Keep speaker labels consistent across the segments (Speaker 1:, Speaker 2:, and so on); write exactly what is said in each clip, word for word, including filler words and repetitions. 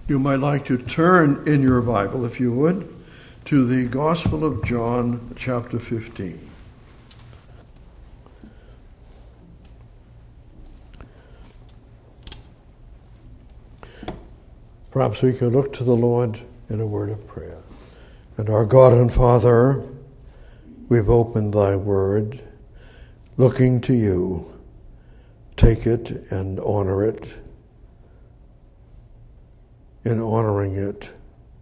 Speaker 1: You might like to turn in your Bible, if you would, to the Gospel of John, chapter fifteen. Perhaps we could look to the Lord in a word of prayer. And our God and Father, we've opened thy word, looking to you. Take it and honor it. In honoring it,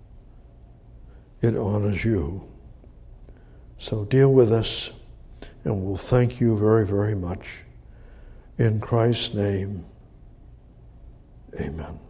Speaker 1: it honors you. So deal with us, and we'll thank you very, very much. In Christ's name, amen.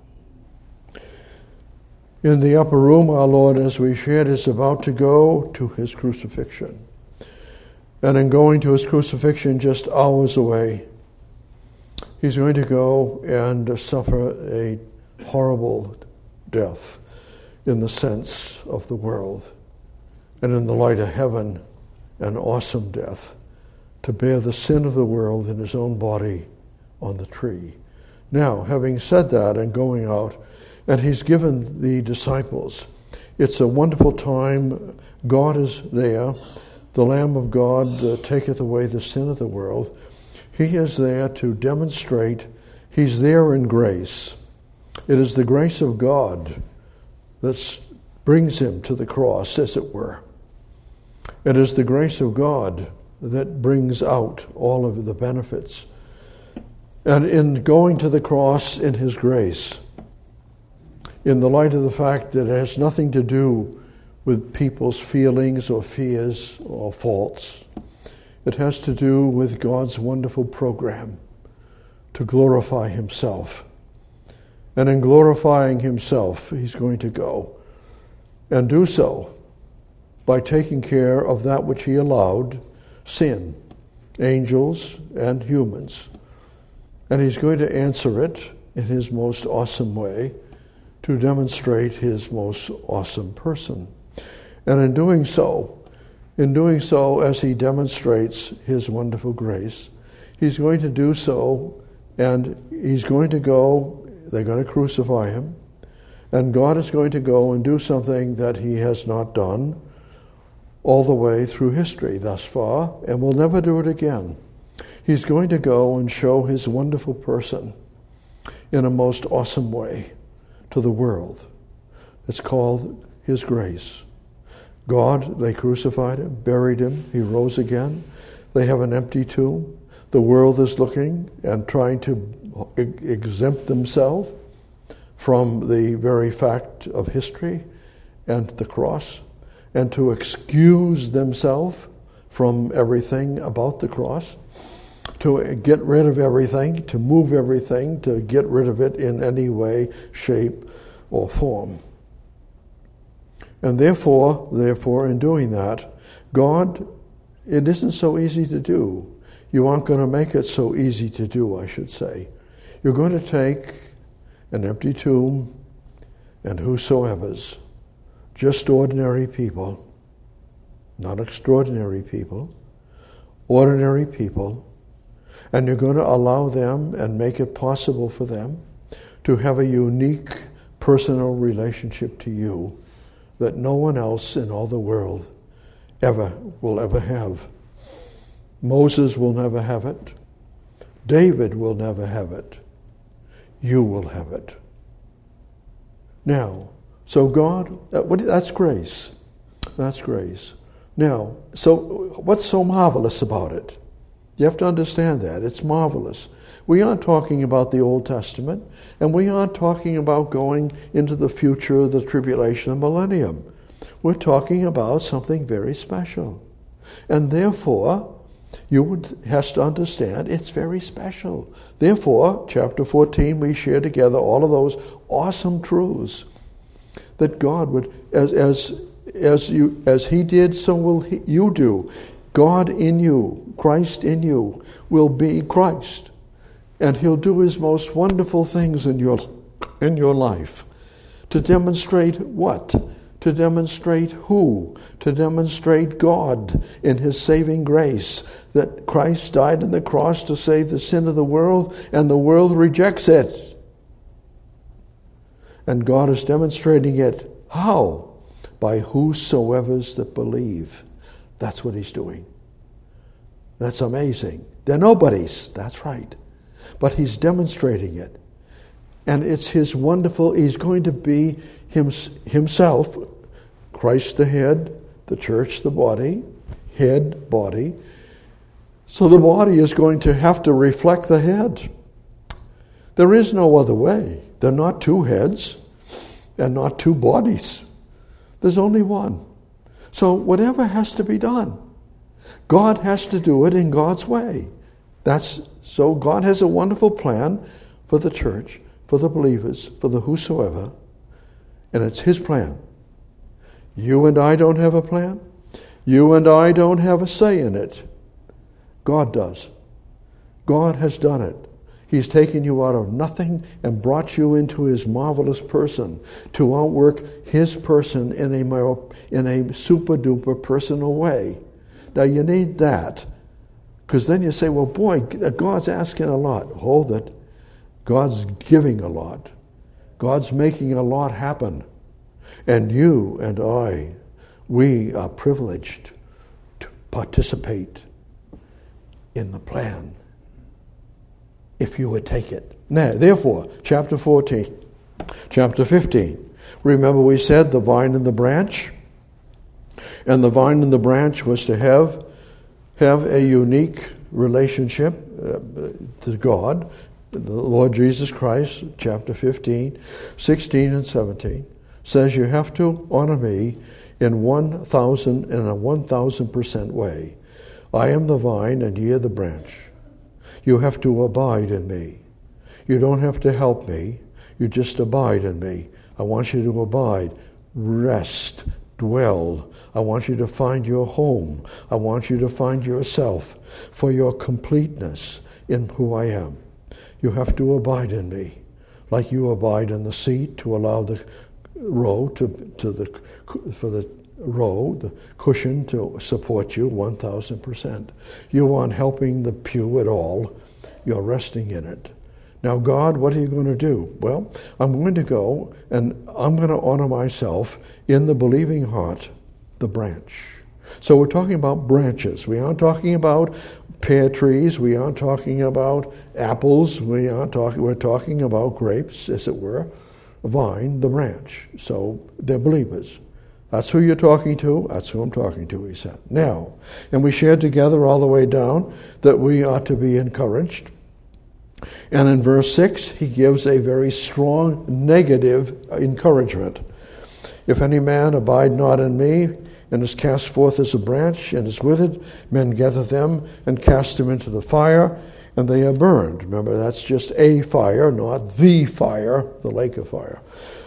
Speaker 1: In the upper room, our Lord, as we shared, is about to go to his crucifixion. And in going to his crucifixion just hours away, he's going to go and suffer a horrible death in the sense of the world, and in the light of heaven, an awesome death, to bear the sin of the world in his own body on the tree. Now, having said that and going out, and he's given the disciples, it's a wonderful time. God is there. The Lamb of God uh, taketh away the sin of the world. He is there to demonstrate he's there in grace. It is the grace of God that brings him to the cross, as it were. It is the grace of God that brings out all of the benefits. And in going to the cross in his grace, in the light of the fact that it has nothing to do with people's feelings or fears or faults, it has to do with God's wonderful program to glorify himself. And in glorifying himself, he's going to go and do so by taking care of that which he allowed, sin, angels and humans. And he's going to answer it in his most awesome way to demonstrate his most awesome person. And in doing so, in doing so, as he demonstrates his wonderful grace, he's going to do so, and he's going to go. They're going to crucify him, and God is going to go and do something that he has not done all the way through history thus far, and will never do it again. He's going to go and show his wonderful person in a most awesome way to the world. It's called his grace. God, they crucified him, buried him, he rose again. They have an empty tomb. The world is looking and trying to exempt themselves from the very fact of history and the cross, and to excuse themselves from everything about the cross, to get rid of everything, to move everything, to get rid of it in any way, shape, or form. And therefore, therefore, in doing that, God, it isn't so easy to do. You aren't going to make it so easy to do, I should say. You're going to take an empty tomb and whosoever's, just ordinary people, not extraordinary people, ordinary people, and you're going to allow them and make it possible for them to have a unique personal relationship to you that no one else in all the world ever will ever have. Moses will never have it. David will never have it. You will have it. Now, so God, that's grace. That's grace. Now, so what's so marvelous about it? You have to understand that. It's marvelous. We aren't talking about the Old Testament, and we aren't talking about going into the future of the tribulation of millennium. We're talking about something very special. And therefore, you would has to understand it's very special. Therefore, chapter fourteen, we share together all of those awesome truths that God would, as as as you as He did, so will he, you do. God in you, Christ in you, will be Christ, and He'll do His most wonderful things in your in your life to demonstrate what. To demonstrate who? To demonstrate God in His saving grace, that Christ died on the cross to save the sin of the world, and the world rejects it. And God is demonstrating it. How? By whosoever's that believe. That's what he's doing. That's amazing. They're nobodies. That's right. But he's demonstrating it. And it's his wonderful, he's going to be him, himself, Christ the head, the church the body, head, body. So the body is going to have to reflect the head. There is no other way. They're not two heads and not two bodies. There's only one. So whatever has to be done, God has to do it in God's way. That's so God has a wonderful plan for the church, for the believers, for the whosoever, and it's his plan. You and I don't have a plan. You and I don't have a say in it. God does. God has done it. He's taken you out of nothing and brought you into his marvelous person to outwork his person in a more, in a super-duper personal way. Now you need that, because then you say, well, boy, God's asking a lot. Hold it. God's giving a lot. God's making a lot happen. And you and I, we are privileged to participate in the plan, if you would take it. Now, therefore, chapter fourteen, chapter fifteen. Remember we said the vine and the branch? And the vine and the branch was to have, have a unique relationship uh, to God. The Lord Jesus Christ, chapter fifteen, sixteen and seventeen, says you have to honor me in one thousand, in a one thousand percent way. I am the vine and ye are the branch. You have to abide in me. You don't have to help me. You just abide in me. I want you to abide, rest, dwell. I want you to find your home. I want you to find yourself for your completeness in who I am. You have to abide in me, like you abide in the seat to allow the row to, to the for the row, the cushion to support you one thousand percent. You aren't helping the pew at all. You're resting in it. Now, God, what are you going to do? Well, I'm going to go and I'm going to honor myself in the believing heart, the branch. So we're talking about branches. We aren't talking about pear trees. We aren't talking about apples. We aren't talking. We're talking about grapes, as it were. A vine, the branch. So they're believers. That's who you're talking to. That's who I'm talking to, he said. Now, and we shared together all the way down that we ought to be encouraged. And in verse six, he gives a very strong negative encouragement. If any man abide not in me, and is cast forth as a branch, and is withered, men gather them and cast them into the fire, and they are burned. Remember, that's just a fire, not the fire, the lake of fire.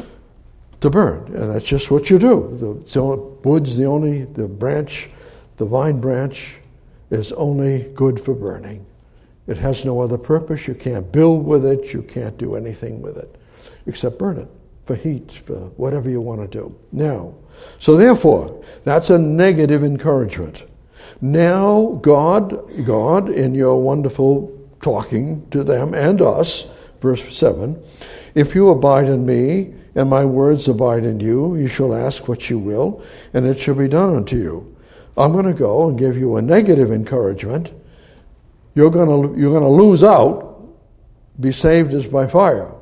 Speaker 1: To burn, and that's just what you do. The so wood's the only, the branch, the vine branch is only good for burning. It has no other purpose. You can't build with it. You can't do anything with it except burn it for heat, for whatever you want to do. Now, so therefore, that's a negative encouragement. Now, God, God, in your wonderful talking to them and us, verse seven, if you abide in me, and my words abide in you, you shall ask what you will, and it shall be done unto you. I'm going to go and give you a negative encouragement. You're going to you're going to lose out, be saved as by fire.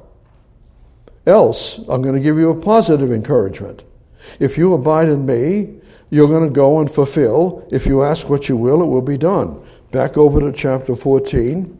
Speaker 1: Else, I'm going to give you a positive encouragement. If you abide in me, you're going to go and fulfill. If you ask what you will, it will be done. Back over to chapter fourteen.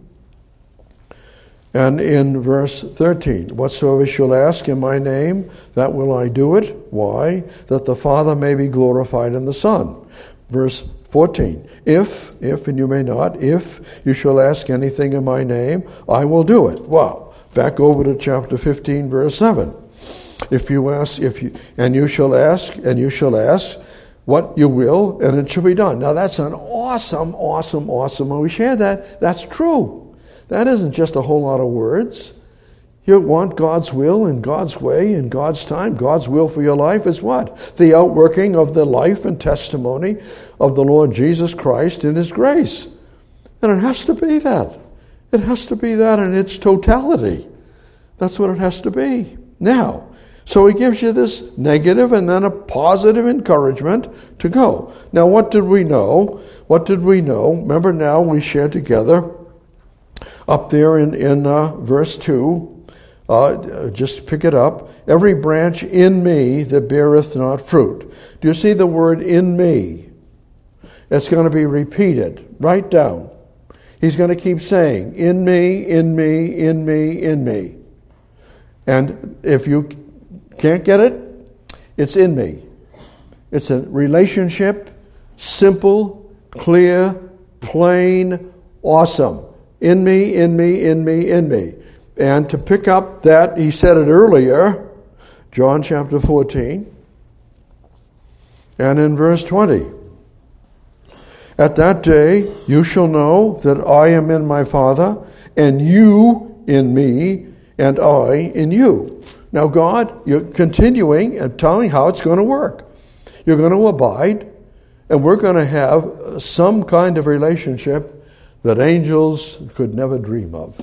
Speaker 1: And in verse thirteen, whatsoever shall ask in my name, that will I do it. Why? That the Father may be glorified in the Son. Verse fourteen, if, if, and you may not, if you shall ask anything in my name, I will do it. Wow. Back over to chapter fifteen, verse seven. If you ask, if you, and you shall ask, and you shall ask what you will, and it shall be done. Now that's an awesome, awesome, awesome, when we share that, that's true. That isn't just a whole lot of words. You want God's will in God's way, in God's time. God's will for your life is what? The outworking of the life and testimony of the Lord Jesus Christ in his grace. And it has to be that. It has to be that in its totality. That's what it has to be. Now, So he gives you this negative and then a positive encouragement to go. Now, what did we know? What did we know? Remember now we shared together up there in, in uh, verse two. Uh, just pick it up. Every branch in me that beareth not fruit. Do you see the word in me? It's going to be repeated. Write down. He's going to keep saying, in me, in me, in me, in me. And if you can't get it, it's in me. It's a relationship, simple, clear, plain, awesome. In me, in me, in me, in me. And to pick up that, he said it earlier, John chapter fourteen, and in verse twenty. At that day you shall know that I am in my Father, and you in me, and I in you. Now God, you're continuing and telling how it's going to work. You're going to abide, and we're going to have some kind of relationship that angels could never dream of.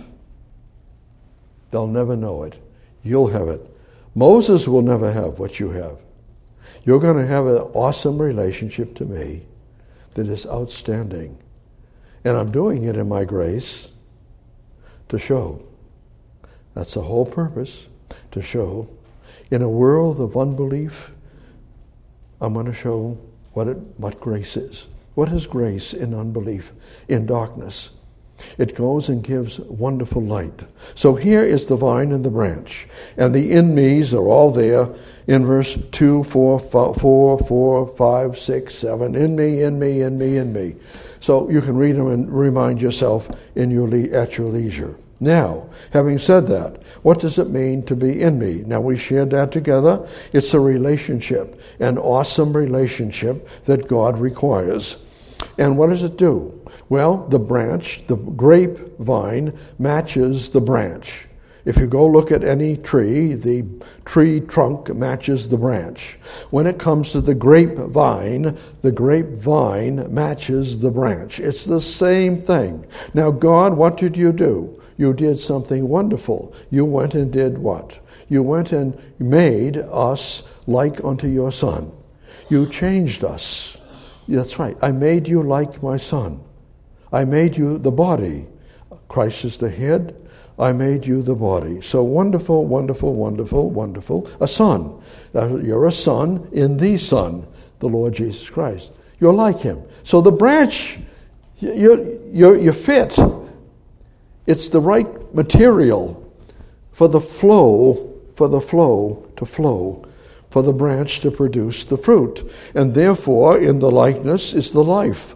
Speaker 1: They'll never know it. You'll have it. Moses will never have what you have. You're going to have an awesome relationship to me that is outstanding. And I'm doing it in my grace to show. That's the whole purpose, to show. In a world of unbelief, I'm going to show what it, what grace is. What is grace in unbelief, in darkness? It goes and gives wonderful light. So here is the vine and the branch. And the in-me's are all there in verse two, four, four, four, five, six, seven. In me, in me, in me, in me. So you can read them and remind yourself in your le- at your leisure. Now, having said that, what does it mean to be in me? Now, we shared that together. It's a relationship, an awesome relationship that God requires. And what does it do? Well, the branch, the grapevine, matches the branch. If you go look at any tree, the tree trunk matches the branch. When it comes to the grapevine, the grapevine matches the branch. It's the same thing. Now, God, what did you do? You did something wonderful. You went and did what? You went and made us like unto your Son. You changed us. That's right. I made you like my Son. I made you the body. Christ is the head. I made you the body. So wonderful, wonderful, wonderful, wonderful. A son. Uh, you're a son in the Son, the Lord Jesus Christ. You're like him. So the branch, you you you fit. It's the right material for the flow, for the flow to flow, for the branch to produce the fruit. And therefore, in the likeness is the life.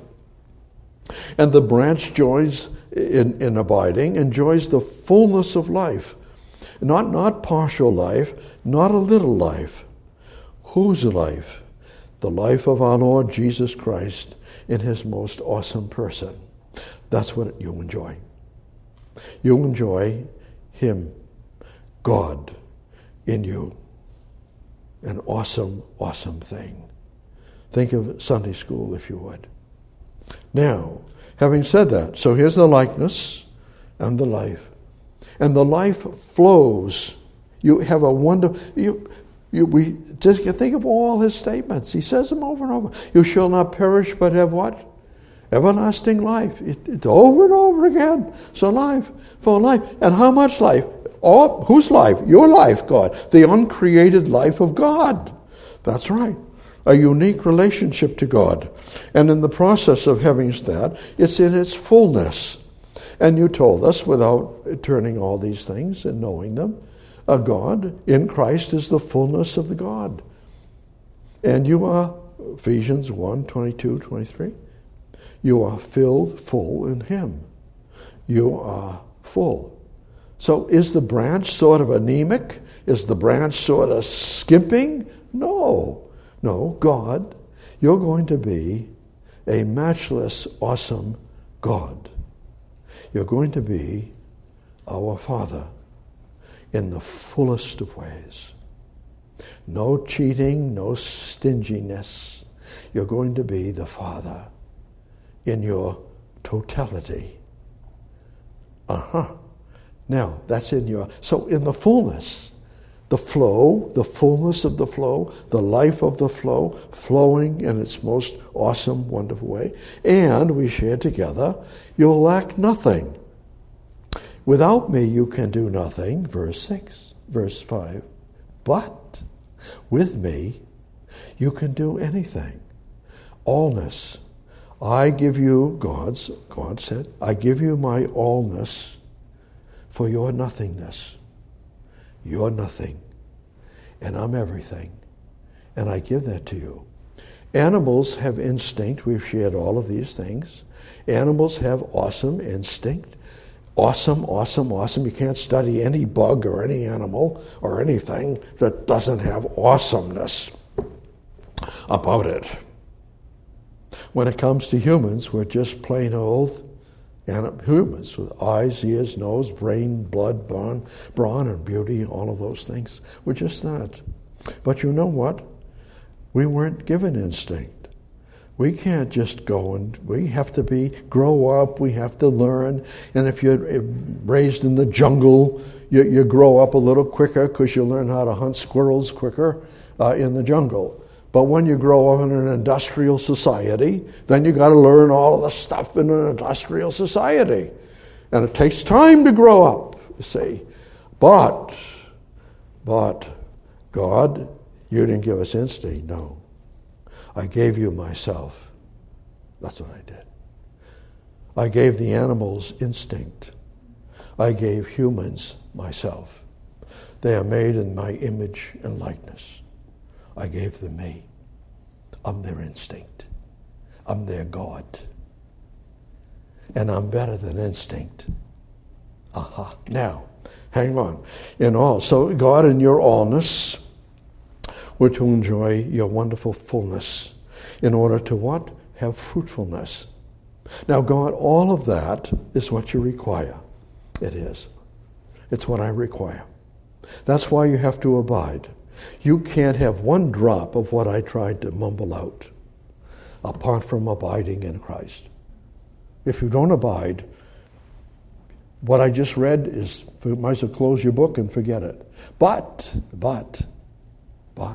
Speaker 1: And the branch joys in, in abiding, enjoys the fullness of life. Not, not partial life, not a little life. Whose life? The life of our Lord Jesus Christ in his most awesome person. That's what you enjoy. You enjoy him, God, in you. An awesome, awesome thing. Think of Sunday school, if you would. Now, having said that, so here's the likeness and the life. And the life flows. You have a wonder. You, you, we just think of all his statements. He says them over and over. You shall not perish, but have what? Everlasting life. It, it's over and over again. So life, for life. And how much life? All, whose life? Your life, God. The uncreated life of God. That's right. A unique relationship to God. And in the process of having that, it's in its fullness. And you told us, without turning all these things and knowing them, a God in Christ is the fullness of the God. And you are, Ephesians one, twenty-two, twenty-three, you are filled full in him. You are full. So is the branch sort of anemic? Is the branch sort of skimping? No. No, God, you're going to be a matchless, awesome God. You're going to be our Father in the fullest of ways. No cheating, no stinginess. You're going to be the Father in your totality. Uh-huh. Now, that's in your... So in the fullness, the flow, the fullness of the flow, the life of the flow, flowing in its most awesome, wonderful way. And we share together, you'll lack nothing. Without me you can do nothing, verse six, verse five. But with me you can do anything. Allness. I give you, God's, God said, I give you my allness for your nothingness. You're nothing, and I'm everything, and I give that to you. Animals have instinct. We've shared all of these things. Animals have awesome instinct. Awesome, awesome, awesome. You can't study any bug or any animal or anything that doesn't have awesomeness about it. When it comes to humans, we're just plain old and humans with eyes, ears, nose, brain, blood, brawn, brawn, and beauty, all of those things. We're just that. But you know what? We weren't given instinct. We can't just go and we have to be, grow up, we have to learn. And if you're raised in the jungle, you, you grow up a little quicker because you learn how to hunt squirrels quicker uh, in the jungle. But when you grow up in an industrial society, then you got to learn all of the stuff in an industrial society. And it takes time to grow up, you see. But, but, God, you didn't give us instinct, no. I gave you myself. That's what I did. I gave the animals instinct. I gave humans myself. They are made in my image and likeness. I gave them me. I'm their instinct. I'm their God. And I'm better than instinct. Aha. Now, hang on. In all, so God in your allness, we're to enjoy your wonderful fullness in order to what? Have fruitfulness. Now, God, all of that is what you require. It is. It's what I require. That's why you have to abide. You can't have one drop of what I tried to mumble out apart from abiding in Christ. If you don't abide, what I just read is, you might as well close your book and forget it. But, but, but,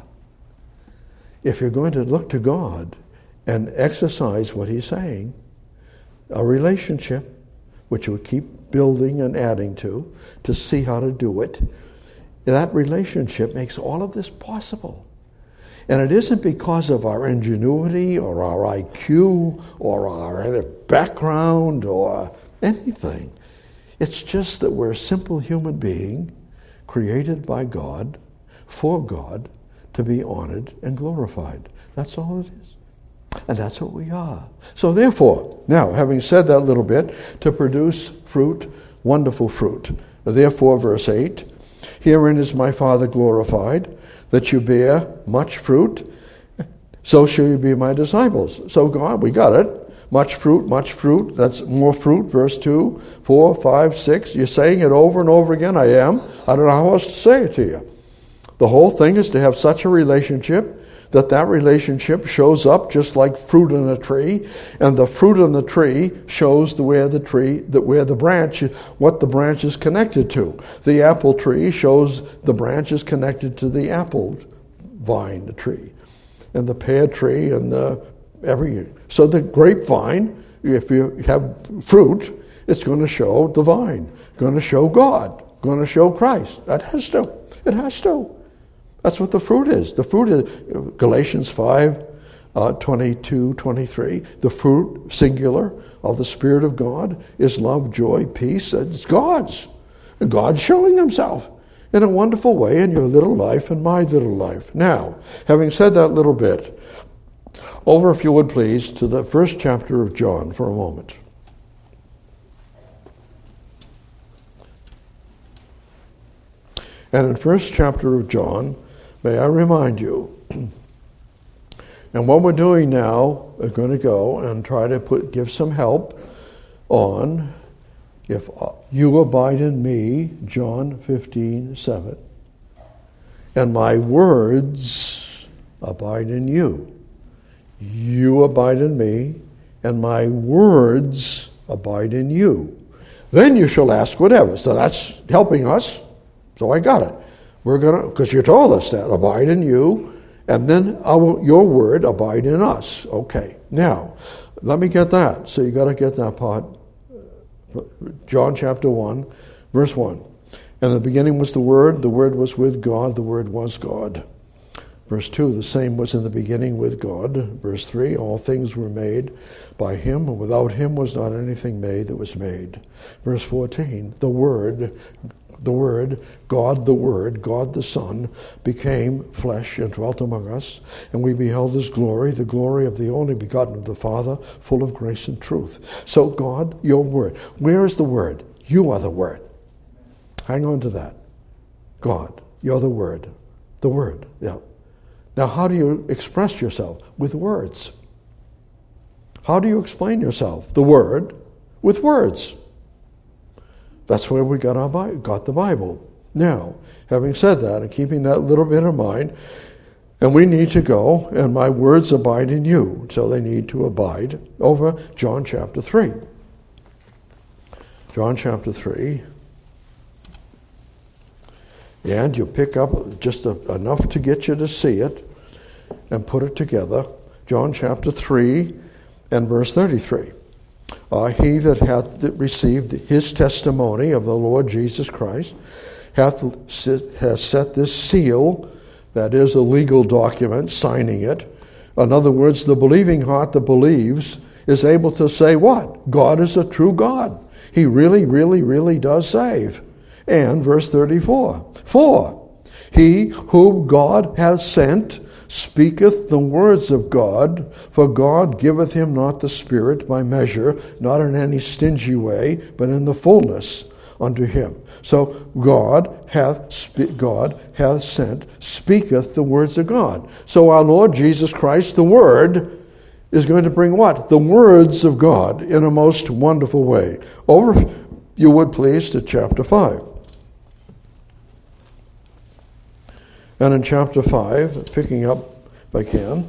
Speaker 1: if you're going to look to God and exercise what he's saying, a relationship, which you keep building and adding to, to see how to do it, that relationship makes all of this possible. And it isn't because of our ingenuity or our I Q or our background or anything. It's just that we're a simple human being created by God, for God, to be honored and glorified. That's all it is. And that's what we are. So therefore, now, having said that little bit, to produce fruit, wonderful fruit. Therefore, verse eight, herein is my Father glorified, that you bear much fruit, so shall you be my disciples. So God, we got it. Much fruit, much fruit. That's more fruit. Verse two, four, five, six. You're saying it over and over again. I am. I don't know how else to say it to you. The whole thing is to have such a relationship that that relationship shows up just like fruit in a tree, and the fruit on the tree shows the where the tree, that where the branch, what the branch is connected to. The apple tree shows the branch is connected to the apple vine, the tree, and the pear tree, and the every. So the grapevine, if you have fruit, it's going to show the vine, going to show God, going to show Christ. That has to. It has to. That's what the fruit is. The fruit is Galatians five, uh, twenty-two, twenty-three. The fruit, singular, of the Spirit of God is love, joy, peace. It's God's. And God's showing himself in a wonderful way in your little life and my little life. Now, having said that little bit, over, if you would please, to the first chapter of John for a moment. And in first chapter of John, may I remind you, and what we're doing now, we're going to go and try to put give some help on, if you abide in me, John fifteen, seven, and my words abide in you. You abide in me, and my words abide in you. Then you shall ask whatever. So that's helping us. So I got it. We're going to, because you told us that, abide in you, and then our, your word abide in us. Okay, now, let me get that. So you got to get that part. John chapter one, verse one. And in the beginning was the Word, the Word was with God, the Word was God. Verse two, the same was in the beginning with God. Verse three, all things were made by him, and without him was not anything made that was made. Verse fourteen, the Word, the Word, God the Word, God the Son, became flesh and dwelt among us, and we beheld his glory, the glory of the only begotten of the Father, full of grace and truth. So God, your Word. Where is the Word? You are the Word. Hang on to that. God, you're the Word. The Word, yeah. Now, how do you express yourself? With words. How do you explain yourself? The Word, with words. That's where we got our Bible, got the Bible. Now, having said that and keeping that little bit in mind, and we need to go, and my words abide in you, so they need to abide over John chapter three. John chapter three. And you pick up just a, enough to get you to see it and put it together. John chapter three and verse thirty-three. Uh, he that hath received his testimony of the Lord Jesus Christ hath has set this seal, that is a legal document, signing it. In other words, the believing heart that believes is able to say what? God is a true God. He really, really, really does save. And verse thirty-four, for he whom God hath sent speaketh the words of God, for God giveth him not the Spirit by measure, not in any stingy way, but in the fullness unto him. So God hath God hath sent, speaketh the words of God. So our Lord Jesus Christ, the Word, is going to bring what? The words of God in a most wonderful way. Over, if you would please, to chapter five. And in chapter five, picking up, if I can,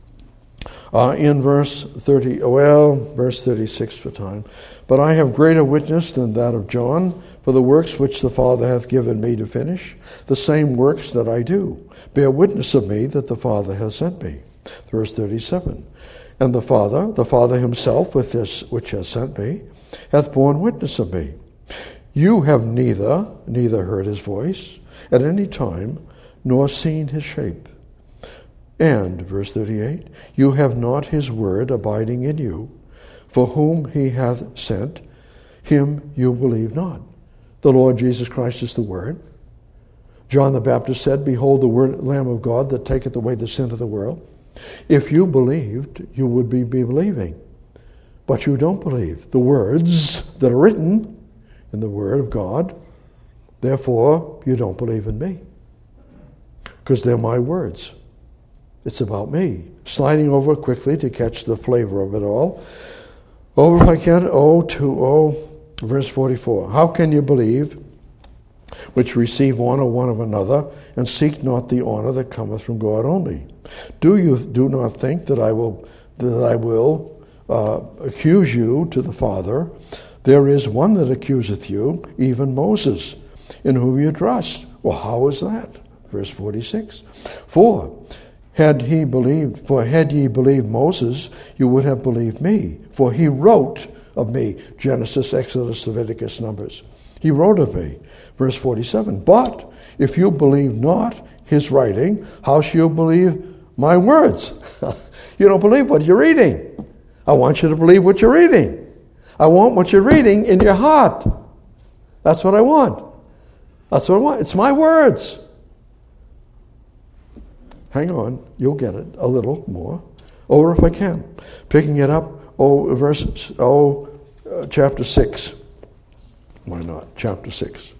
Speaker 1: uh, in verse thirty, well, verse thirty-six for time. But I have greater witness than that of John, for the works which the Father hath given me to finish, the same works that I do, bear witness of me that the Father has sent me. Verse thirty-seven. And the Father, the Father himself, with this which has sent me, hath borne witness of me. You have neither, neither heard his voice at any time, nor seen his shape. And, verse thirty-eight, you have not his word abiding in you, for whom he hath sent, him you believe not. The Lord Jesus Christ is the Word. John the Baptist said, behold the word, Lamb of God that taketh away the sin of the world. If you believed, you would be believing. But you don't believe the words that are written in the Word of God. Therefore, you don't believe in me. Because they're my words. It's about me. Sliding over quickly to catch the flavor of it all. Over, if I can, oh, to, oh, verse forty-four. How can you believe, which receive honor one of another, and seek not the honor that cometh from God only? Do you do not think that I will that I will uh, accuse you to the Father? There is one that accuseth you, even Moses, in whom you trust. Well, how is that? Verse forty-six. For had he believed, for had ye believed Moses, you would have believed me. For he wrote of me. Genesis, Exodus, Leviticus, Numbers. He wrote of me. Verse forty-seven. But if you believe not his writing, how shall you believe my words? You don't believe what you're reading. I want you to believe what you're reading. I want what you're reading in your heart. That's what I want. That's what I want. It's my words. Hang on, you'll get it a little more. Or if I can, picking it up, oh, verse, oh, uh, chapter six. Why not? Chapter six.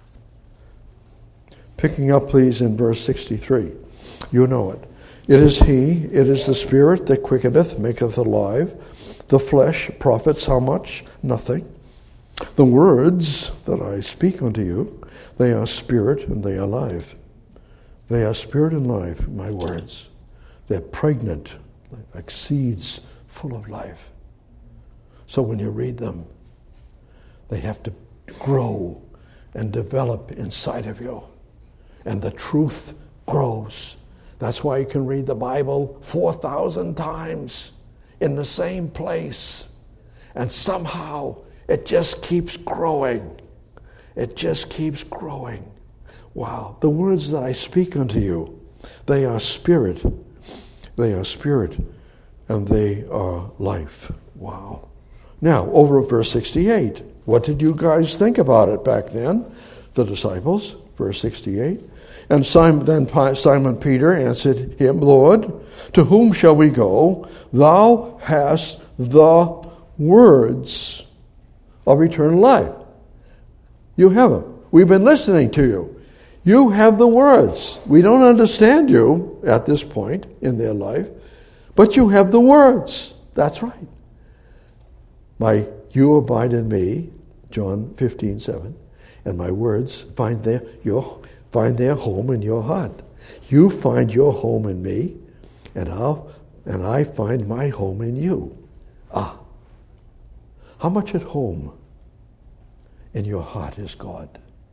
Speaker 1: Picking up, please, in verse sixty-three. You know it. It is he, it is the Spirit that quickeneth, maketh alive. The flesh profits how much? Nothing. The words that I speak unto you, they are spirit and they are life. They are spirit and life, my words. They're pregnant, like seeds full of life. So when you read them, they have to grow and develop inside of you. and the truth grows. That's why you can read the Bible four thousand times in the same place, and somehow it just keeps growing. It just keeps growing. Wow. The words that I speak unto you, they are spirit. They are spirit, and they are life. Wow. Now, over at verse sixty-eight. What did you guys think about it back then? The disciples, verse sixty-eight. And Simon, then Simon Peter answered him, Lord, to whom shall we go? Thou hast the words of eternal life. You have them. We've been listening to you. You have the words. We don't understand you at this point in their life, but you have the words. That's right. My, you abide in me, John fifteen seven, and my words find their your find their home in your heart. You find your home in me, and I'll and I find my home in you. Ah, how much at home in your heart is God?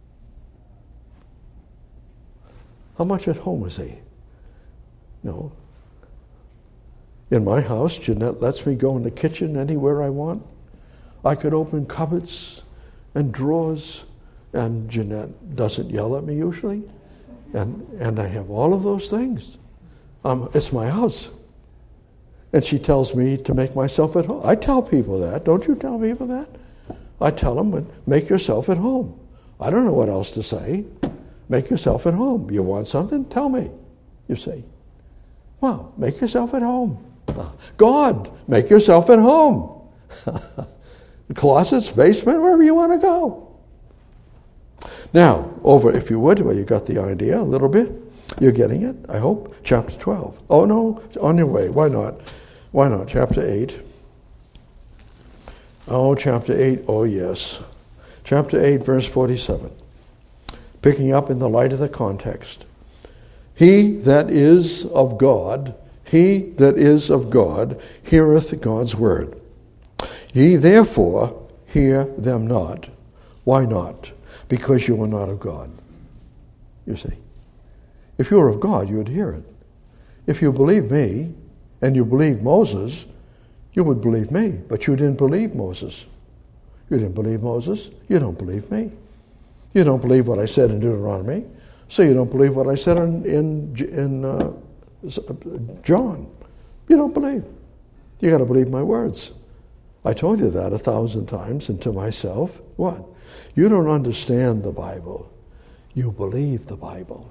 Speaker 1: How much at home is he? No. In my house, Jeanette lets me go in the kitchen anywhere I want. I could open cupboards and drawers, and Jeanette doesn't yell at me usually. And and I have all of those things. Um, it's my house. And she tells me to make myself at home. I tell people that. Don't you tell people that? I tell them, make yourself at home. I don't know what else to say. Make yourself at home. You want something? Tell me. You say, well, make yourself at home. God, make yourself at home. Closets, basement, wherever you want to go. Now, over, if you would, well, you got the idea a little bit. You're getting it, I hope. Chapter twelve. Oh, no, on your way. Why not? Why not? Chapter eight. Oh, chapter eight. Oh, yes. Chapter eight, verse forty-seven. Picking up in the light of the context. He that is of God, he that is of God, heareth God's word. Ye therefore hear them not. Why not? Because you are not of God. You see. If you were of God, you would hear it. If you believe me, and you believe Moses, you would believe me. But you didn't believe Moses. You didn't believe Moses. You don't believe me. You don't believe what I said in Deuteronomy. So you don't believe what I said in, in, in uh, John. You don't believe. You got to believe my words. I told you that a thousand times, and to myself, what? You don't understand the Bible. You believe the Bible.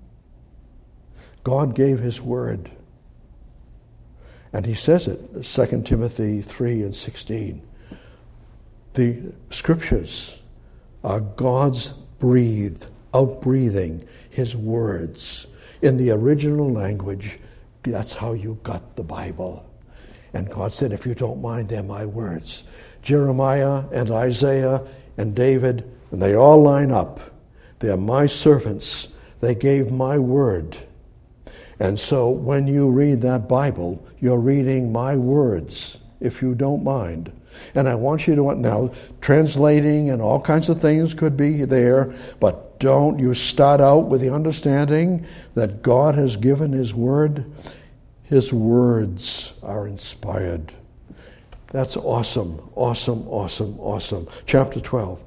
Speaker 1: God gave his word. And he says it, Second Timothy three and sixteen. The scriptures are God's breathed, outbreathing his words. In the original language, that's how you got the Bible. And God said, if you don't mind, they're my words. Jeremiah and Isaiah and David, and they all line up. They're my servants. They gave my word. And so when you read that Bible, you're reading my words, if you don't mind. And I want you to, now, translating and all kinds of things could be there, but don't you start out with the understanding that God has given his word. His words are inspired. That's awesome, awesome, awesome, awesome. Chapter twelve.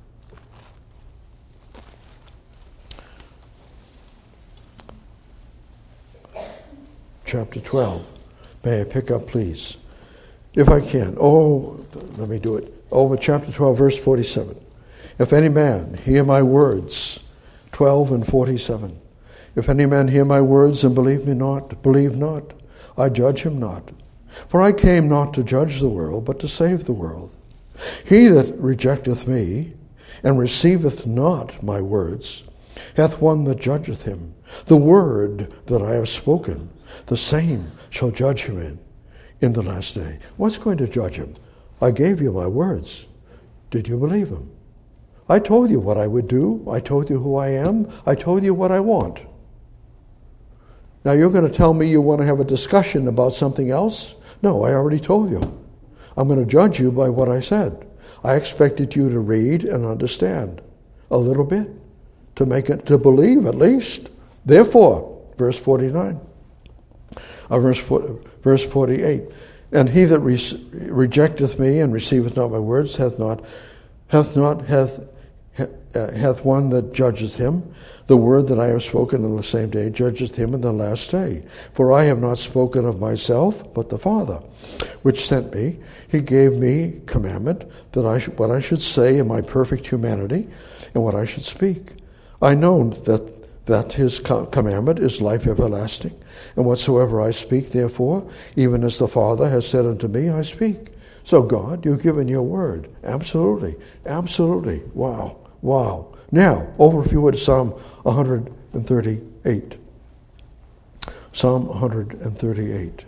Speaker 1: Chapter twelve. May I pick up, please? If I can. Oh, let me do it. Over chapter twelve, verse forty-seven. If any man hear my words, twelve and forty-seven. If any man hear my words and believe me not, believe not, I judge him not. For I came not to judge the world, but to save the world. He that rejecteth me, and receiveth not my words, hath one that judgeth him. The word that I have spoken, the same shall judge him in, in the last day. What's going to judge him? I gave you my words. Did you believe them? I told you what I would do. I told you who I am. I told you what I want. Now you're going to tell me you want to have a discussion about something else? No, I already told you. I'm going to judge you by what I said. I expected you to read and understand a little bit, to make it, to believe at least. Therefore, verse forty-nine, uh, verse, verse forty-eight, and he that re- rejecteth me and receiveth not my words hath not, hath not, hath, uh, hath one that judgeth him. The word that I have spoken in the same day judgeth him in the last day. For I have not spoken of myself, but the Father, which sent me. He gave me commandment that I sh- what I should say in my perfect humanity, and what I should speak. I know that that his co- commandment is life everlasting, and whatsoever I speak, therefore, even as the Father has said unto me, I speak. So God, you've given your word. Absolutely. Absolutely. Wow. Wow. Now, over if you would, Psalm one thirty-eight. Psalm one thirty-eight.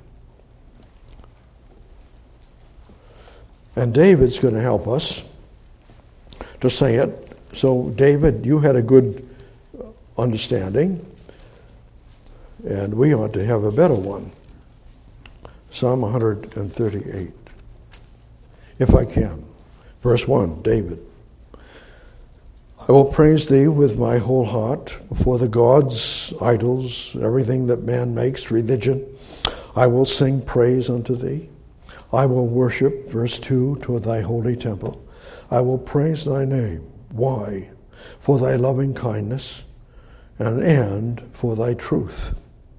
Speaker 1: And David's going to help us to say it. So, David, you had a good understanding, and we ought to have a better one. Psalm one thirty-eight. If I can. Verse one, David. I will praise thee with my whole heart before the gods, idols, everything that man makes, religion. I will sing praise unto thee. I will worship, verse two, to thy holy temple. I will praise thy name. Why? For thy loving kindness, and, and for thy truth.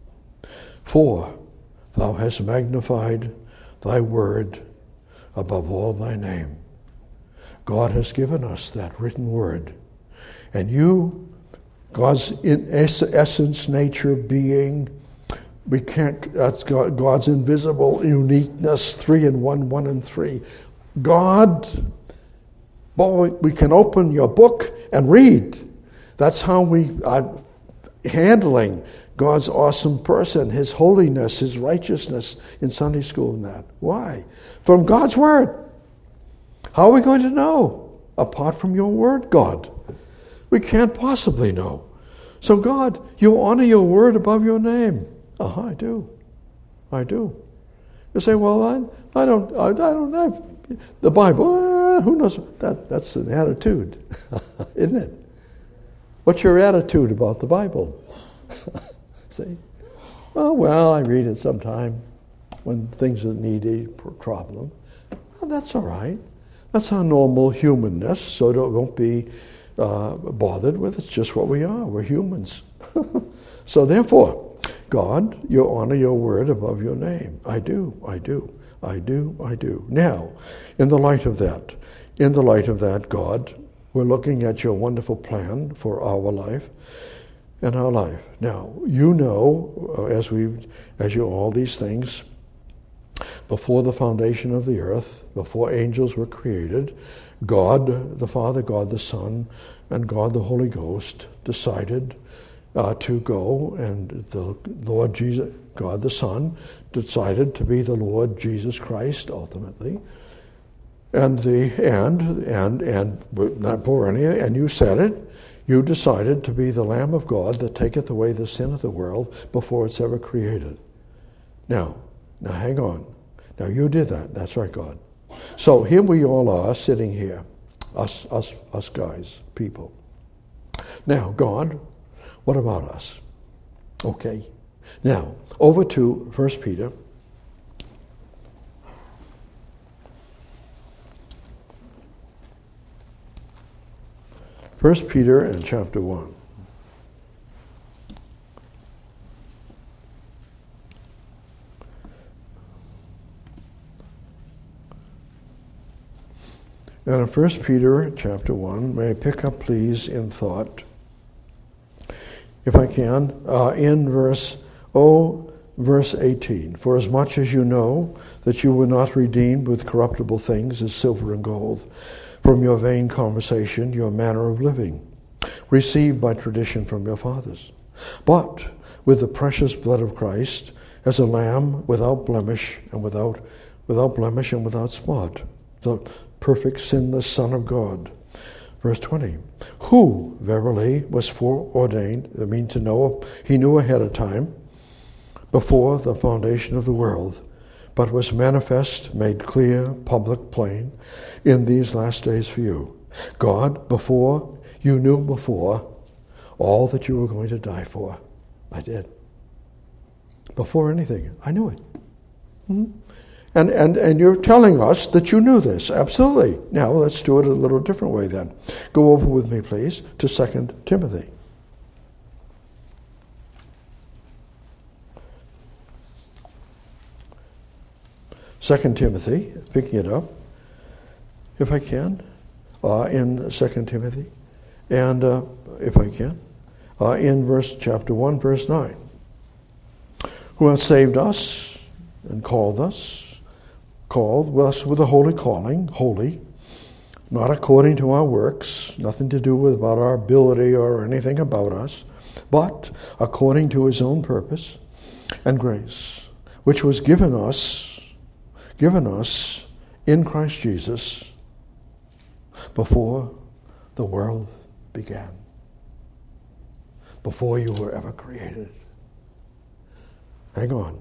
Speaker 1: For thou hast magnified thy word above all thy name. God has given us that written word. And you, God's in essence, nature, being, we can't, that's God, God's invisible uniqueness, three in one, one in three. God, boy, we can open your book and read. That's how we are handling God's awesome person, his holiness, his righteousness in Sunday school and that. Why? From God's word. How are we going to know? Apart from your word, God. We can't possibly know. So God, you honor your word above your name. Uh-huh, I do. I do. You say, well, I, I don't I, I don't have the Bible. Uh, who knows? That, that's an attitude, isn't it? What's your attitude about the Bible? See? Oh, well, I read it sometime when things need a problem. Well, that's all right. That's our normal humanness, so don't, don't be uh, bothered with it. It's just what we are. We're humans. So therefore, God, you honor your word above your name. I do, I do, I do, I do. Now, in the light of that, in the light of that, God, we're looking at your wonderful plan for our life and our life. Now, you know, as we, as you all these things, before the foundation of the earth, before angels were created, God the Father, God the Son, and God the Holy Ghost decided uh, to go, and the Lord Jesus, God the Son, decided to be the Lord Jesus Christ ultimately. And the and and and not for any, and you said it. You decided to be the Lamb of God that taketh away the sin of the world before it's ever created. Now, now hang on. Now you did that. That's right, God. So here we all are sitting here, us, us, us guys, people. Now, God, what about us? Okay. Now, over to First Peter. First Peter and chapter one. And in First Peter chapter one, may I pick up, please, in thought, if I can, uh, in verse, oh, verse eighteen. For as much as you know that you were not redeemed with corruptible things as silver and gold, from your vain conversation, your manner of living, received by tradition from your fathers, but with the precious blood of Christ, as a lamb without blemish and without without blemish and without spot, the perfect sinless Son of God. Verse twenty, who verily was foreordained, I mean to know, he knew ahead of time, before the foundation of the world, but was manifest, made clear, public, plain, in these last days for you. God, before, you knew before all that you were going to die for. I did. Before anything, I knew it. Mm-hmm. And, and, and you're telling us that you knew this. Absolutely. Now, let's do it a little different way then. Go over with me, please, to Second Timothy. Second Timothy, picking it up, if I can, uh, in Second Timothy, and uh, if I can, uh, in verse chapter one, verse nine. Who hath saved us and called us, called us with a holy calling, holy, not according to our works, nothing to do with about our ability or anything about us, but according to his own purpose and grace, which was given us, given us in Christ Jesus before the world began, before you were ever created. Hang on.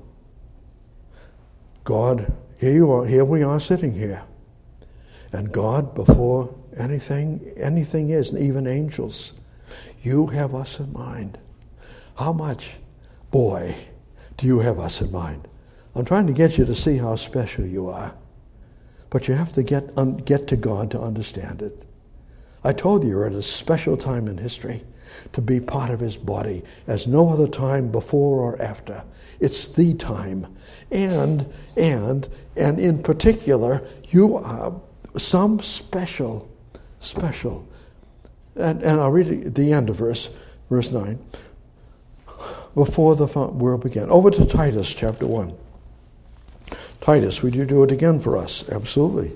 Speaker 1: God, here you are, here we are sitting here. And God, before anything, anything is, even angels, you have us in mind. How much, boy, do you have us in mind? I'm trying to get you to see how special you are. But you have to get, un, get to God to understand it. I told you you're at a special time in history to be part of his body as no other time before or after. It's the time. And, and, and in particular, you are some special, special. And, and I'll read the end of verse, verse nine. Before the world began. Over to Titus chapter one. Titus, would you do it again for us? Absolutely.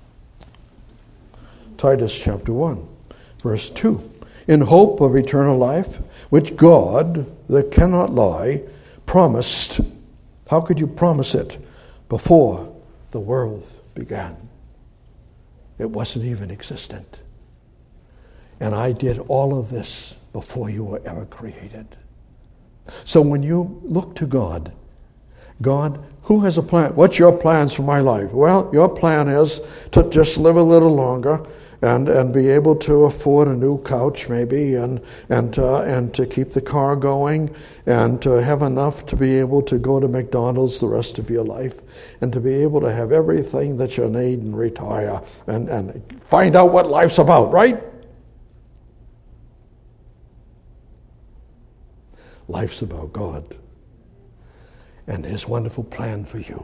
Speaker 1: Titus chapter one, verse two. In hope of eternal life, which God, that cannot lie, promised. How could you promise it before the world began? It wasn't even existent. And I did all of this before you were ever created. So when you look to God, God, who has a plan? What's your plans for my life? Well, your plan is to just live a little longer and, and be able to afford a new couch maybe and and uh, and to keep the car going and to have enough to be able to go to McDonald's the rest of your life and to be able to have everything that you need and retire and, and find out what life's about, right? Life's about God and his wonderful plan for you.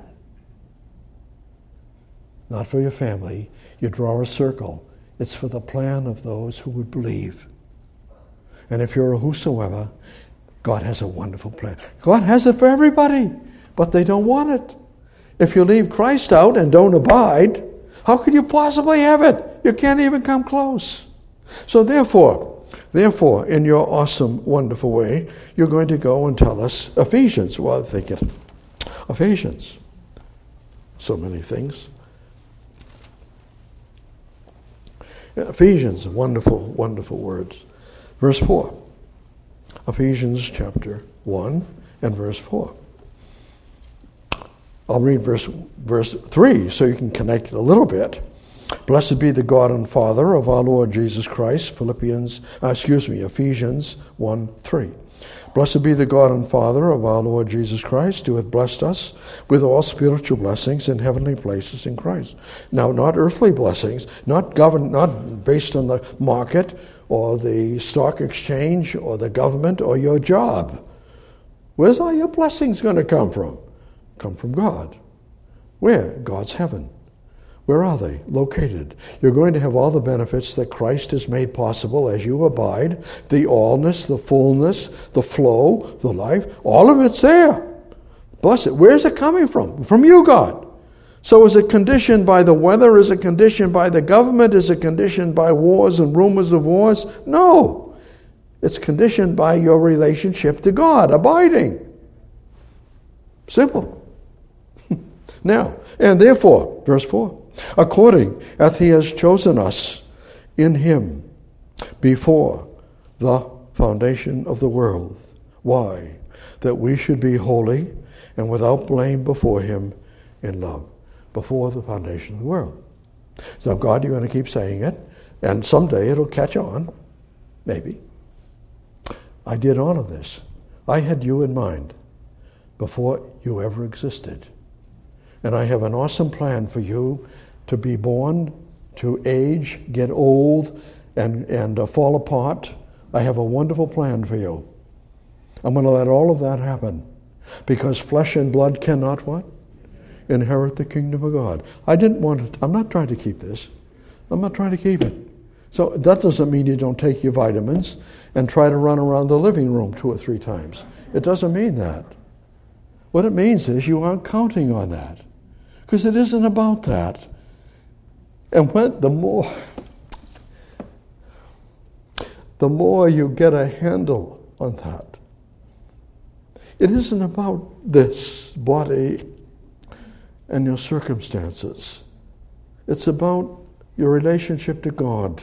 Speaker 1: Not for your family. You draw a circle. It's for the plan of those who would believe. And if you're a whosoever, God has a wonderful plan. God has it for everybody, but they don't want it. If you leave Christ out and don't abide, how can you possibly have it? You can't even come close. So therefore, Therefore, in your awesome, wonderful way, you're going to go and tell us Ephesians. Well, think it. Ephesians. So many things. Ephesians, wonderful, wonderful words. Verse four. Ephesians chapter one and verse four. I'll read verse, verse three so you can connect it a little bit. Blessed be the God and Father of our Lord Jesus Christ, Philippians, uh, excuse me, Ephesians one three. Blessed be the God and Father of our Lord Jesus Christ, who hath blessed us with all spiritual blessings in heavenly places in Christ. Now, not earthly blessings, not govern, not based on the market or the stock exchange or the government or your job. Where's all your blessings going to come from? Come from God. Where? God's heaven. Where are they? Located. You're going to have all the benefits that Christ has made possible as you abide. The allness, the fullness, the flow, the life. All of it's there. Bless it. Where's it coming from? From you, God. So is it conditioned by the weather? Is it conditioned by the government? Is it conditioned by wars and rumors of wars? No. It's conditioned by your relationship to God, abiding. Simple. Now, and therefore, verse four. According as he has chosen us in him before the foundation of the world. Why? That we should be holy and without blame before him in love. Before the foundation of the world. So God, you're going to keep saying it, and someday it'll catch on. Maybe. I did all of this. I had you in mind before you ever existed. And I have an awesome plan for you to be born, to age, get old, and, and uh, fall apart. I have a wonderful plan for you. I'm going to let all of that happen. Because flesh and blood cannot what? Inherit the kingdom of God. I didn't want to, I'm not trying to keep this. I'm not trying to keep it. So that doesn't mean you don't take your vitamins and try to run around the living room two or three times. It doesn't mean that. What it means is you aren't counting on that. Because it isn't about that. And when the more the more you get a handle on that, it isn't about this body and your circumstances. It's about your relationship to God.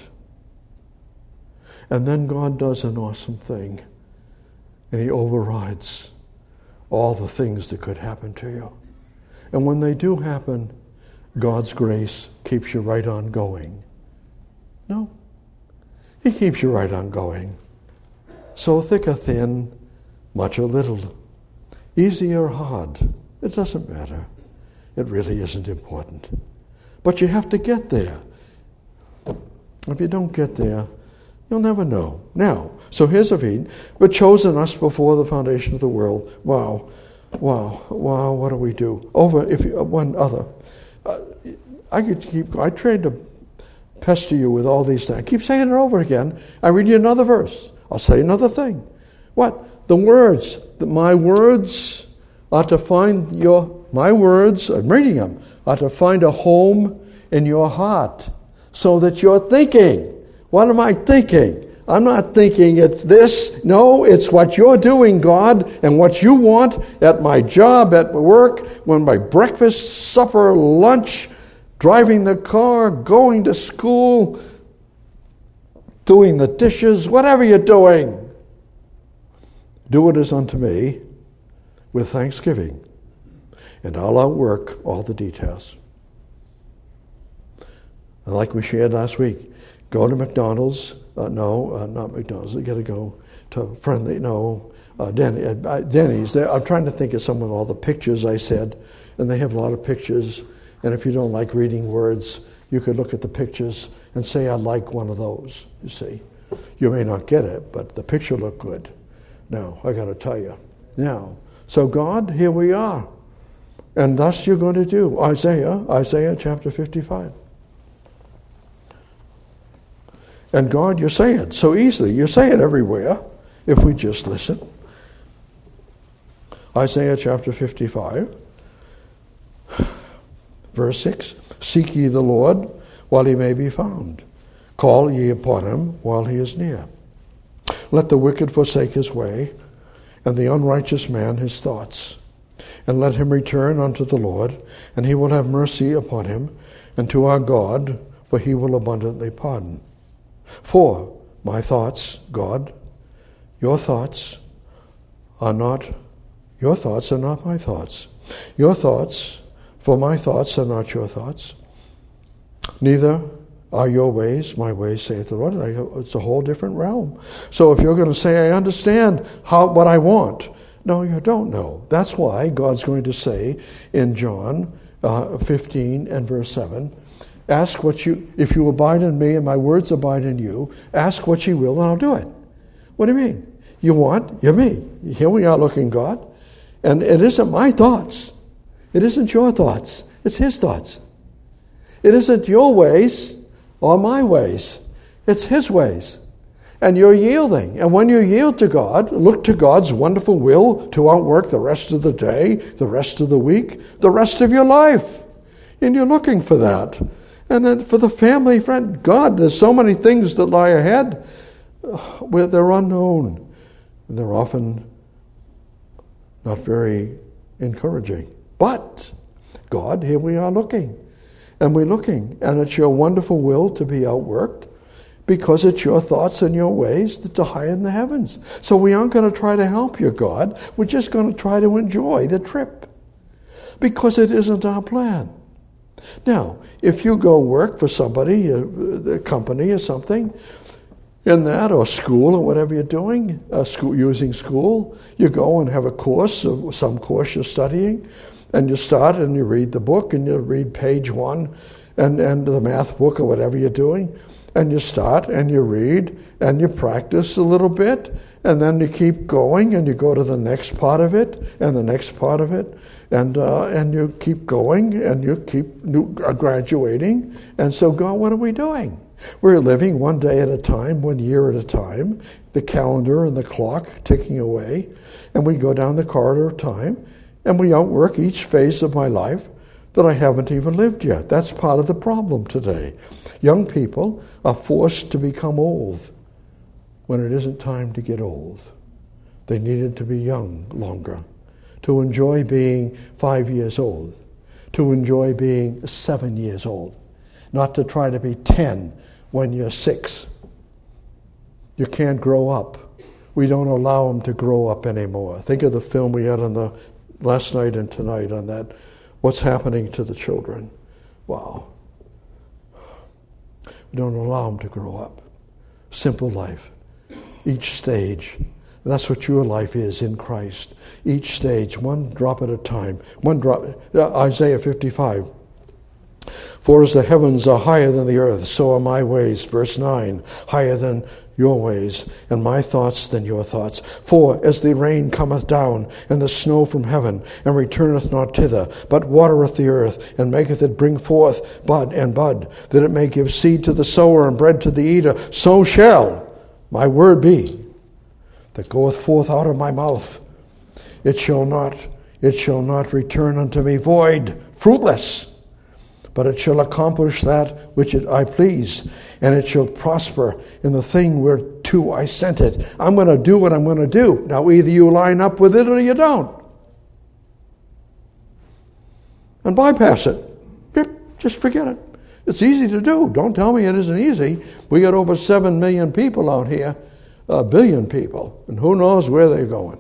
Speaker 1: And then God does an awesome thing. And he overrides all the things that could happen to you. And when they do happen, God's grace keeps you right on going. No. He keeps you right on going. So thick or thin, much or little, easy or hard, it doesn't matter. It really isn't important. But you have to get there. If you don't get there, you'll never know. Now, so here's a read. But chosen us before the foundation of the world. Wow, wow, wow, what do we do? Over, if you, one other. Uh, I could keep, I tried to pester you with all these things. I keep saying it over again. I read you another verse. I'll say another thing. What? The words. The, my words are to find your, my words, I'm reading them, are to find a home in your heart so that you're thinking. What am I thinking? I'm not thinking it's this. No, it's what you're doing, God, and what you want at my job, at work, when my breakfast, supper, lunch, driving the car, going to school, doing the dishes, whatever you're doing. Do it as unto me with thanksgiving, and I'll outwork all the details. And like we shared last week, go to McDonald's. Uh, no, uh, not McDonald's. You got to go to Friendly. No, uh, Denny, uh, Denny's. They, I'm trying to think of some of all the pictures I said, and they have a lot of pictures. And if you don't like reading words, you could look at the pictures and say, I like one of those, you see. You may not get it, but the picture looked good. Now, I got to tell you. Now, so God, here we are. And thus you're going to do. Isaiah, Isaiah chapter fifty-five. And God, you say it so easily. You say it everywhere if we just listen. Isaiah chapter fifty-five, verse six. Seek ye the Lord while he may be found. Call ye upon him while he is near. Let the wicked forsake his way, and the unrighteous man his thoughts. And let him return unto the Lord, and he will have mercy upon him, and to our God, for he will abundantly pardon. For my thoughts, God, your thoughts are not, your thoughts are not my thoughts. Your thoughts, for my thoughts are not your thoughts. Neither are your ways my ways, saith the Lord. It's a whole different realm. So if you're going to say, I understand how what I want, no, you don't know. That's why God's going to say in John uh, fifteen and verse seven, ask what you, if you abide in me and my words abide in you, ask what you will and I'll do it. What do you mean? You want, you're me. Here we are looking, God. And it isn't my thoughts. It isn't your thoughts. It's his thoughts. It isn't your ways or my ways. It's his ways. And you're yielding. And when you yield to God, look to God's wonderful will to outwork the rest of the day, the rest of the week, the rest of your life. And you're looking for that. And then for the family, friend, God, there's so many things that lie ahead where they're unknown. And they're often not very encouraging. But God, here we are looking. And we're looking. And it's your wonderful will to be outworked because it's your thoughts and your ways that are high in the heavens. So we aren't going to try to help you, God. We're just going to try to enjoy the trip because it isn't our plan. Now, if you go work for somebody, a, a company or something, in that, or school, or whatever you're doing, uh, school, using school. You go and have a course, of some course you're studying, and you start and you read the book, and you read page one, and, and the math book, or whatever you're doing, and you start and you read, and you practice a little bit, and then you keep going, and you go to the next part of it, and the next part of it, and uh, and you keep going, and you keep new, uh, graduating. And so, God, what are we doing? We're living one day at a time, one year at a time, the calendar and the clock ticking away, and we go down the corridor of time, and we outwork each phase of my life that I haven't even lived yet. That's part of the problem today. Young people are forced to become old when it isn't time to get old. They needed to be young longer, to enjoy being five years old, to enjoy being seven years old, not to try to be ten when you're six. You can't grow up. We don't allow them to grow up anymore. Think of the film we had on the last night and tonight on that, what's happening to the children. Wow. We don't allow them to grow up. Simple life. Each stage. That's what your life is in Christ. Each stage, one drop at a time. One drop. Isaiah fifty-five. For as the heavens are higher than the earth, so are my ways, verse nine, higher than your ways, and my thoughts than your thoughts. For as the rain cometh down, and the snow from heaven, and returneth not thither, but watereth the earth, and maketh it bring forth bud and bud, that it may give seed to the sower and bread to the eater, so shall my word be that goeth forth out of my mouth. It shall not, it shall not return unto me void, fruitless, but it shall accomplish that which it I please, and it shall prosper in the thing whereto I sent it. I'm going to do what I'm going to do. Now, either you line up with it or you don't. And bypass it. Yep, just forget it. It's easy to do. Don't tell me it isn't easy. We got over seven million people out here, a billion people, and who knows where they're going.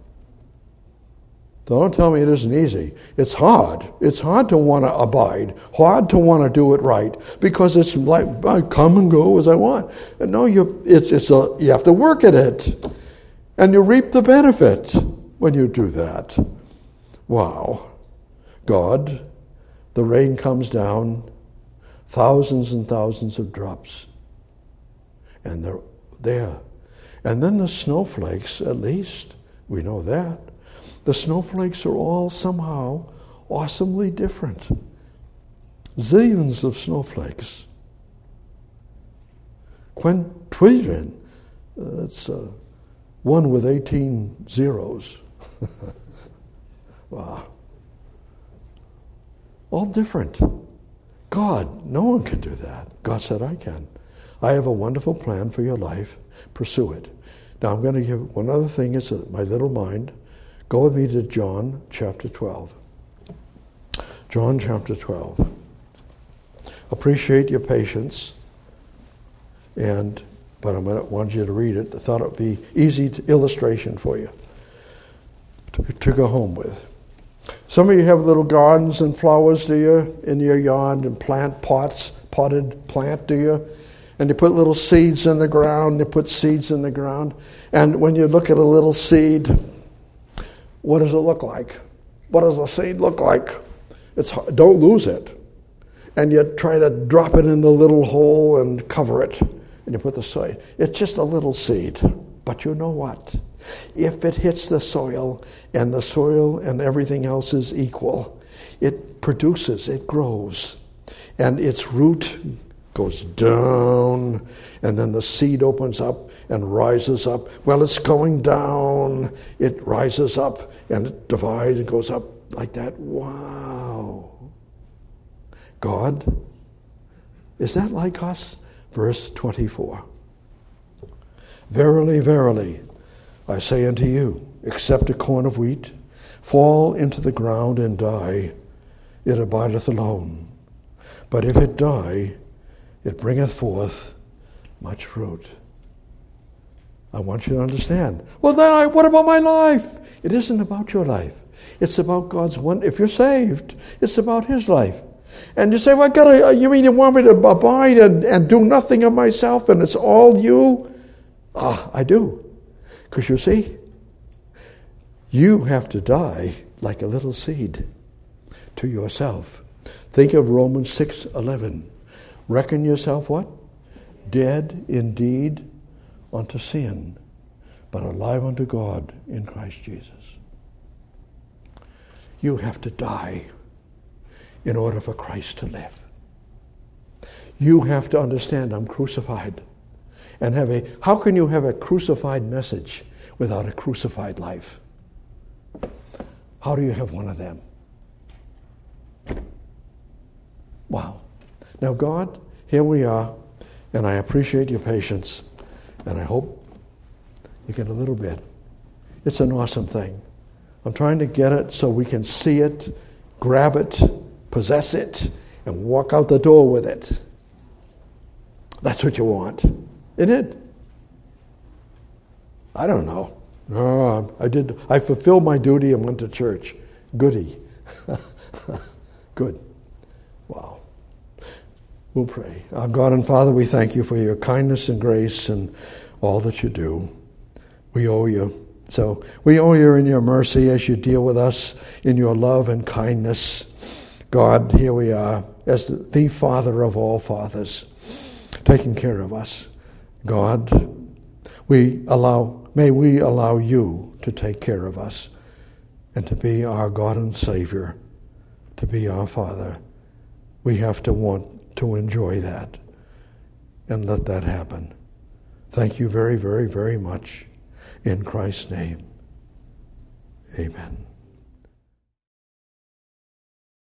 Speaker 1: Don't tell me it isn't easy. It's hard. It's hard to want to abide, hard to want to do it right, because it's like I come and go as I want. And no, you it's it's a you have to work at it, and you reap the benefit when you do that. Wow, God, the rain comes down, thousands and thousands of drops, and they're there, and then the snowflakes. At least we know that. The snowflakes are all somehow awesomely different. Zillions of snowflakes. Quintillion. Uh, that's uh, one with eighteen zeros. Wow. All different. God, no one can do that. God said, I can. I have a wonderful plan for your life. Pursue it. Now I'm going to give one other thing. It's my little mind. Go with me to John chapter twelve. John chapter twelve. Appreciate your patience, and but I'm going to want you to read it. I thought it would be easy to, illustration for you to, to go home with. Some of you have little gardens and flowers, do you, in your yard, and plant pots, potted plant, do you? And you put little seeds in the ground, you put seeds in the ground, and when you look at a little seed, what does it look like? What does the seed look like? It's don't lose it. And you try to drop it in the little hole and cover it. And you put the soil. It's just a little seed. But you know what? If it hits the soil, and the soil and everything else is equal, it produces, it grows. And its root goes down, and then the seed opens up and rises up. Well, it's going down, it rises up, and it divides and goes up like that. Wow. God, is that like us? Verse twenty-four. Verily, verily, I say unto you, except a corn of wheat fall into the ground and die, it abideth alone. But if it die, it bringeth forth much fruit. I want you to understand. Well, then, I, what about my life? It isn't about your life. It's about God's one. If you're saved, it's about His life. And you say, well, God, you mean you want me to abide and, and do nothing of myself, and it's all you? Ah, I do. Because you see, you have to die like a little seed to yourself. Think of Romans six eleven. Reckon yourself what? Dead indeed unto sin, but alive unto God in Christ Jesus. You have to die in order for Christ to live. You have to understand I'm crucified. And have a, how can you have a crucified message without a crucified life? How do you have one of them? Wow. Now God, here we are, and I appreciate your patience, and I hope you get a little bit. It's an awesome thing. I'm trying to get it so we can see it, grab it, possess it, and walk out the door with it. That's what you want, isn't it? I don't know. No, I did. I fulfilled my duty and went to church. Goody. Good. Wow. We'll pray. Our God and Father, we thank you for your kindness and grace and all that you do. We owe you. So we owe you in your mercy as you deal with us in your love and kindness. God, here we are as the, the Father of all fathers, taking care of us. God, we allow, may we allow you to take care of us and to be our God and Savior, to be our Father. We have to want to enjoy that and let that happen. Thank you very, very, very much. In Christ's name, amen.